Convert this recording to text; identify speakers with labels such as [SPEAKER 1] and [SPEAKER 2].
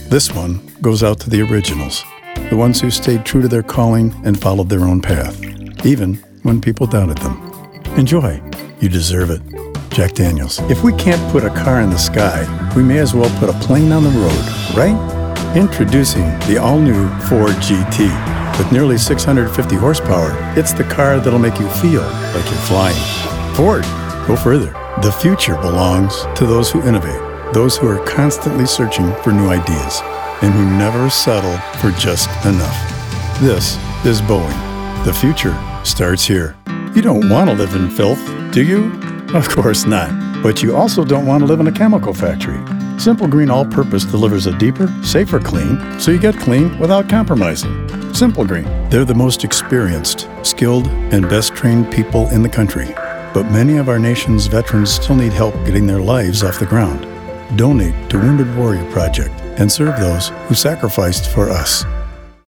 [SPEAKER 1] This one goes out to the originals, the ones who stayed true to their calling and followed their own path, even when people doubted them. Enjoy. You deserve it. Jack Daniels. If we can't put a car in the sky, we may as well put a plane on the road, right? Introducing the all-new Ford GT. With nearly 650 horsepower, it's the car that'll make you feel like you're flying. Ford, go further. The future belongs to those who innovate, those who are constantly searching for new ideas, and who never settle for just enough. This is Boeing. The future starts here. You don't want to live in filth, do you? Of course not. But you also don't want to live in a chemical factory. Simple Green All-Purpose delivers a deeper, safer clean, so you get clean without compromising. Simple Green. They're the most experienced, skilled, and best-trained people in the country. But many of our nation's veterans still need help getting their lives off the ground. Donate to Wounded Warrior Project and serve those who sacrificed for us.